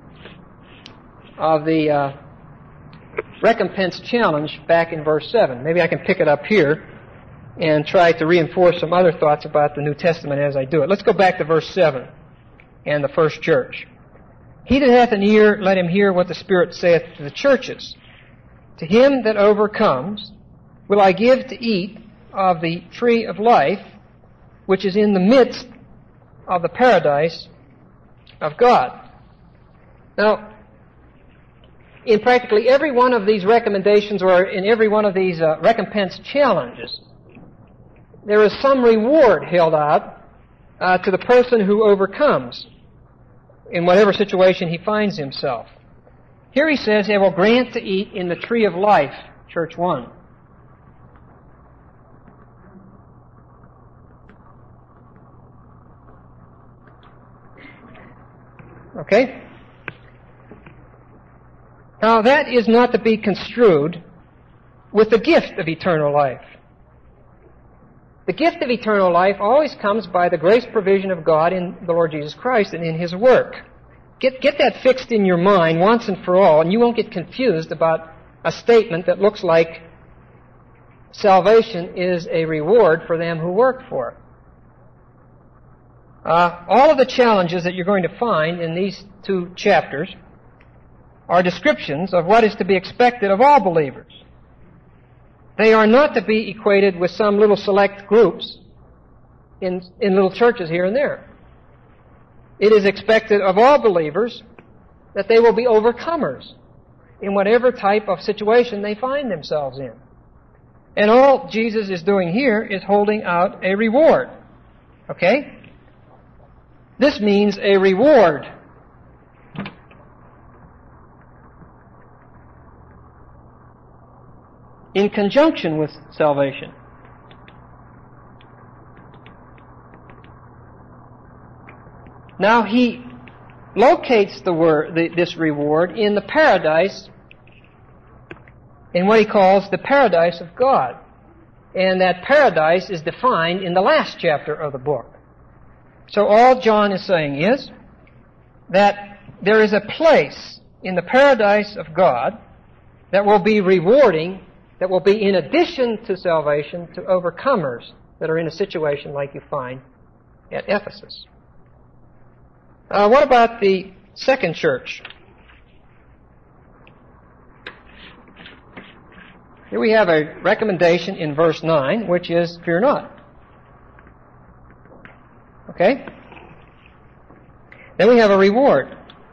of the uh, recompense challenge back in verse seven. Maybe I can pick it up here and try to reinforce some other thoughts about the New Testament as I do it. Let's go back to verse seven and the first church. He that hath an ear, let him hear what the Spirit saith to the churches. To him that overcomes will I give to eat of the tree of life, which is in the midst of the paradise of God. Now, in practically every one of these recommendations, or in every one of these uh, recompense challenges, there is some reward held out uh, to the person who overcomes in whatever situation he finds himself. Here he says, they will grant to eat in the tree of life, church one. Okay? Now, that is not to be construed with the gift of eternal life. The gift of eternal life always comes by the grace provision of God in the Lord Jesus Christ and in His work. Get, get that fixed in your mind once and for all, and you won't get confused about a statement that looks like salvation is a reward for them who work for it. Uh, all of the challenges that you're going to find in these two chapters are descriptions of what is to be expected of all believers. They are not to be equated with some little select groups in, in little churches here and there. It is expected of all believers that they will be overcomers in whatever type of situation they find themselves in. And all Jesus is doing here is holding out a reward. Okay? This means a reward. In conjunction with salvation. Now he locates the word, the, this reward in the paradise, in what he calls the paradise of God. And that paradise is defined in the last chapter of the book. So all John is saying is that there is a place in the paradise of God that will be rewarding, that will be in addition to salvation to overcomers that are in a situation like you find at Ephesus. Uh, what about the second church? Here we have a recommendation in verse nine, which is, fear not. Okay? Then we have a reward.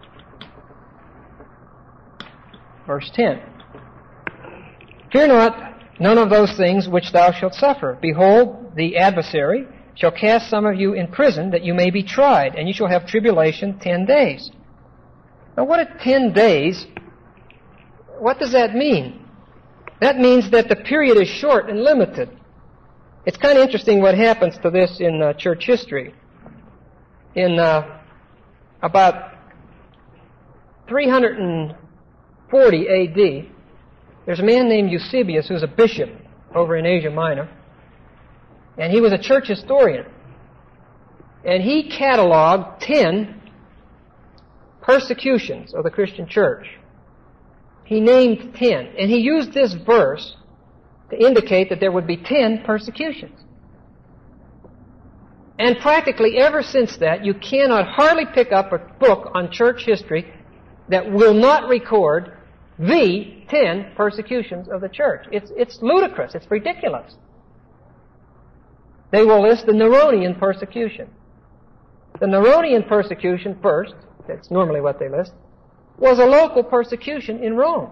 Verse ten. Fear not none of those things which thou shalt suffer. Behold, the adversary shall cast some of you in prison, that you may be tried, and you shall have tribulation ten days. Now, what are ten days? What does that mean? That means that the period is short and limited. It's kind of interesting what happens to this in uh, church history. In uh, about three forty A D, there's a man named Eusebius who's a bishop over in Asia Minor, and he was a church historian. And he cataloged ten persecutions of the Christian church. He named ten, and he used this verse to indicate that there would be ten persecutions. And practically ever since that, you cannot hardly pick up a book on church history that will not record the ten persecutions of the church. It's, it's ludicrous. It's ridiculous. They will list the Neronian persecution. The Neronian persecution first, that's normally what they list, was a local persecution in Rome.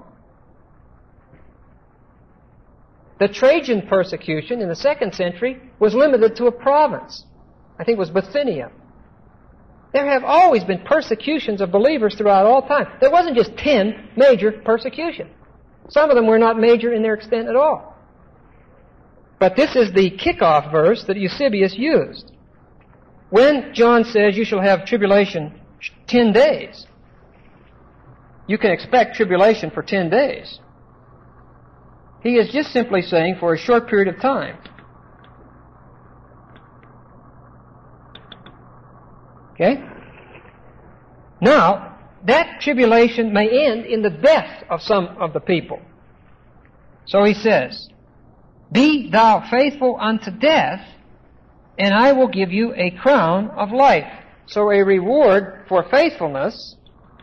The Trajan persecution in the second century was limited to a province. I think it was Bithynia. There have always been persecutions of believers throughout all time. There wasn't just ten major persecutions. Some of them were not major in their extent at all. But this is the kickoff verse that Eusebius used. When John says you shall have tribulation ten days, you can expect tribulation for ten days. He is just simply saying for a short period of time. Okay? Now, that tribulation may end in the death of some of the people. So he says, be thou faithful unto death, and I will give you a crown of life. So a reward for faithfulness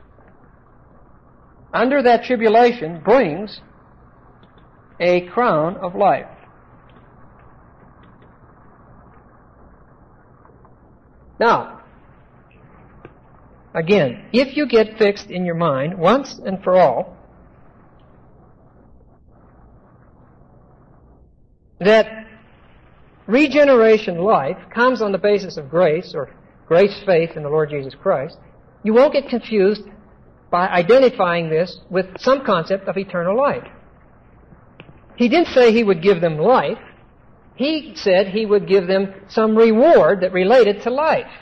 under that tribulation brings a crown of life. Now, again, if you get fixed in your mind once and for all that regeneration life comes on the basis of grace, or grace faith in the Lord Jesus Christ, you won't get confused by identifying this with some concept of eternal life. He didn't say he would give them life. He said he would give them some reward that related to life.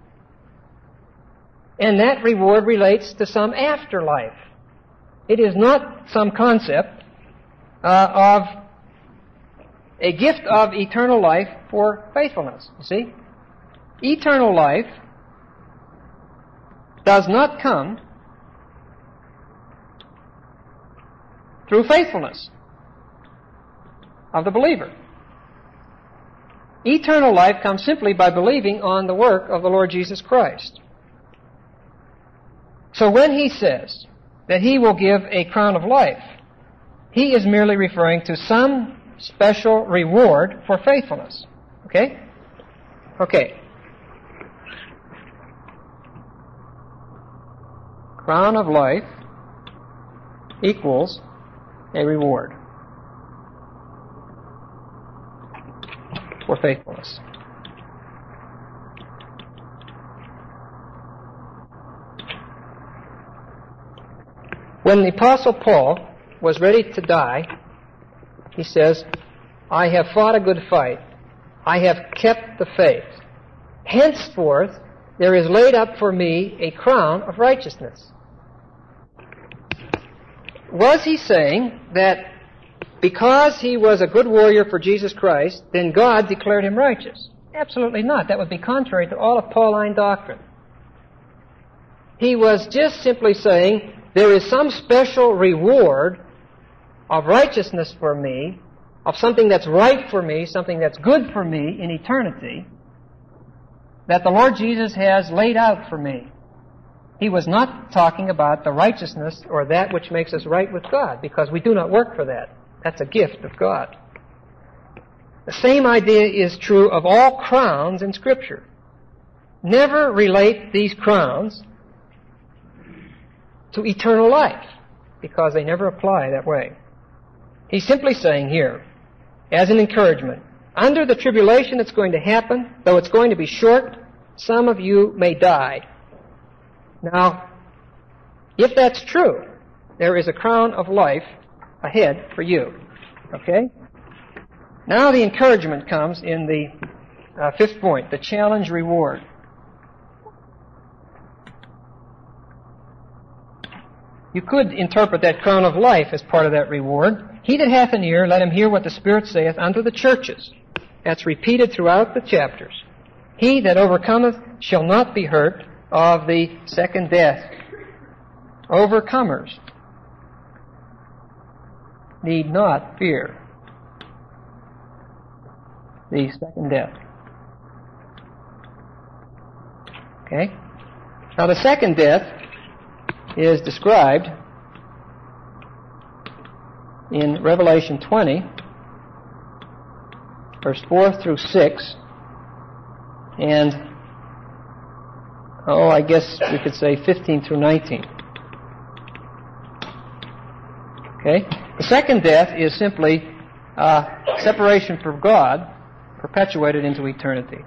And that reward relates to some afterlife. It is not some concept uh, of a gift of eternal life for faithfulness. You see? Eternal life does not come through faithfulness of the believer. Eternal life comes simply by believing on the work of the Lord Jesus Christ. So when he says that he will give a crown of life, he is merely referring to some special reward for faithfulness. Okay? Okay. Crown of life equals a reward for faithfulness. When the Apostle Paul was ready to die, he says, I have fought a good fight. I have kept the faith. Henceforth, there is laid up for me a crown of righteousness. Was he saying that because he was a good warrior for Jesus Christ, then God declared him righteous? Absolutely not. That would be contrary to all of Pauline doctrine. He was just simply saying, there is some special reward of righteousness for me, of something that's right for me, something that's good for me in eternity, that the Lord Jesus has laid out for me. He was not talking about the righteousness or that which makes us right with God, because we do not work for that. That's a gift of God. The same idea is true of all crowns in Scripture. Never relate these crowns to eternal life, because they never apply that way. He's simply saying here, as an encouragement, under the tribulation that's going to happen, though it's going to be short, some of you may die. Now, if that's true, there is a crown of life ahead for you. Okay? Now the encouragement comes in the uh, fifth point, the challenge reward. You could interpret that crown of life as part of that reward. He that hath an ear, let him hear what the Spirit saith unto the churches. That's repeated throughout the chapters. He that overcometh shall not be hurt of the second death. Overcomers need not fear the second death. Okay? Now the second death is described in Revelation twenty, verse four through six, and, oh, I guess we could say fifteen through nineteen. Okay? The second death is simply uh, separation from God, perpetuated into eternity.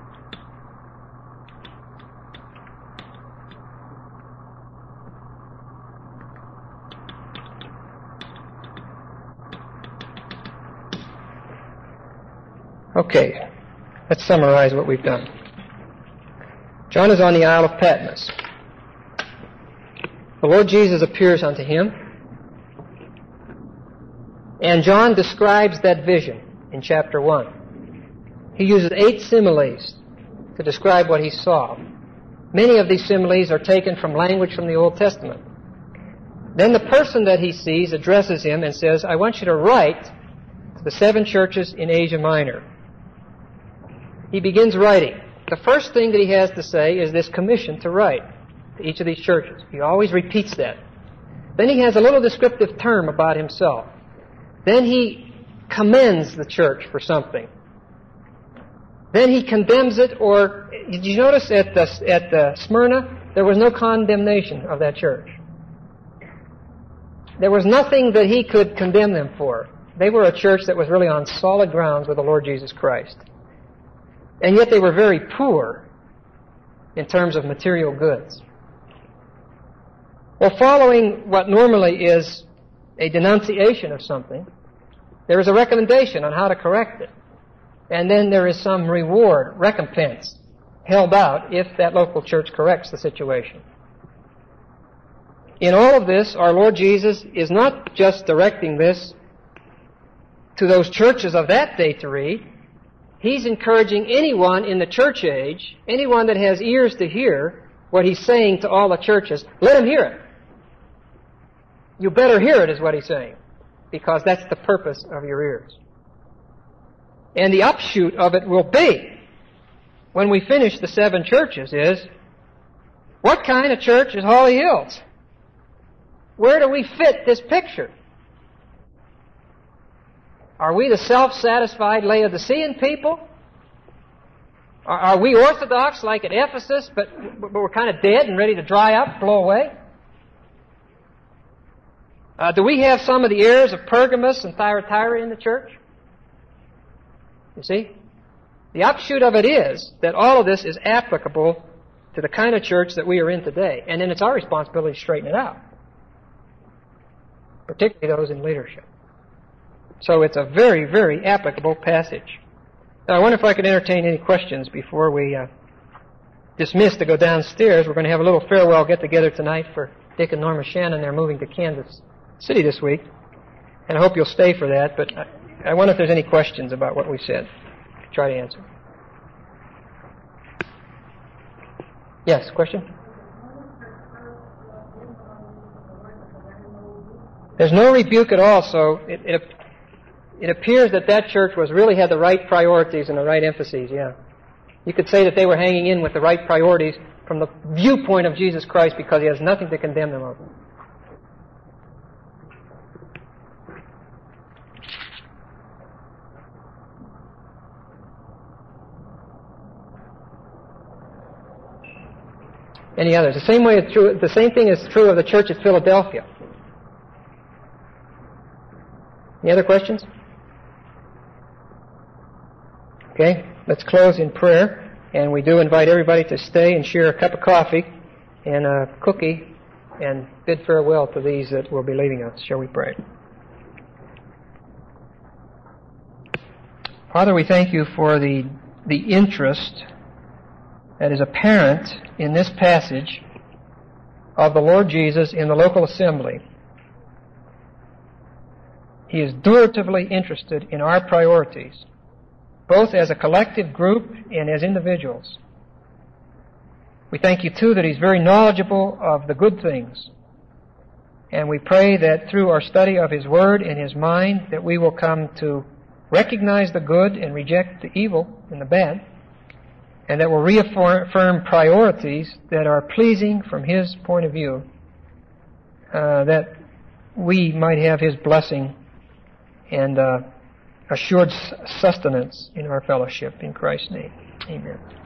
Okay, let's summarize what we've done. John is on the Isle of Patmos. The Lord Jesus appears unto him, and John describes that vision in chapter one. He uses eight similes to describe what he saw. Many of these similes are taken from language from the Old Testament. Then the person that he sees addresses him and says, I want you to write to the seven churches in Asia Minor. He begins writing. The first thing that he has to say is this commission to write to each of these churches. He always repeats that. Then he has a little descriptive term about himself. Then he commends the church for something. Then he condemns it, or did you notice at the, at the Smyrna, there was no condemnation of that church. There was nothing that he could condemn them for. They were a church that was really on solid grounds with the Lord Jesus Christ. And yet they were very poor in terms of material goods. Well, following what normally is a denunciation of something, there is a recommendation on how to correct it. And then there is some reward, recompense, held out if that local church corrects the situation. In all of this, our Lord Jesus is not just directing this to those churches of that day to read. He's encouraging anyone in the church age, anyone that has ears to hear what he's saying to all the churches, let him hear it. You better hear it, is what he's saying, because that's the purpose of your ears. And the upshoot of it will be, when we finish the seven churches, is, what kind of church is Holly Hills? Where do we fit this picture? Are we the self-satisfied Laodicean people? Are, are we orthodox like at Ephesus, but, but we're kind of dead and ready to dry up, blow away? Uh, do we have some of the heirs of Pergamos and Thyatira in the church? You see? The upshoot of it is that all of this is applicable to the kind of church that we are in today. And then it's our responsibility to straighten it out. Particularly those in leadership. So it's a very, very applicable passage. Now, I wonder if I could entertain any questions before we uh, dismissed to go downstairs. We're going to have a little farewell get-together tonight for Dick and Norma Shannon. They're moving to Kansas City this week, and I hope you'll stay for that. But I, I wonder if there's any questions about what we said. Try to answer. Yes, question? There's no rebuke at all, so it, it, it appears that that church was really had the right priorities and the right emphases, yeah. You could say that they were hanging in with the right priorities from the viewpoint of Jesus Christ because He has nothing to condemn them over. Any others? The same way it's true. The same thing is true of the church at Philadelphia. Any other questions? Okay, let's close in prayer. And we do invite everybody to stay and share a cup of coffee and a cookie and bid farewell to these that will be leaving us. Shall we pray? Father, we thank You for the, the interest that is apparent in this passage of the Lord Jesus in the local assembly. He is duratively interested in our priorities, both as a collective group and as individuals. We thank You, too, that He's very knowledgeable of the good things. And we pray that through our study of His Word and His mind, that we will come to recognize the good and reject the evil and the bad, and that will reaffirm priorities that are pleasing from His point of view, uh, that we might have His blessing and uh, assured sustenance in our fellowship. In Christ's name, amen.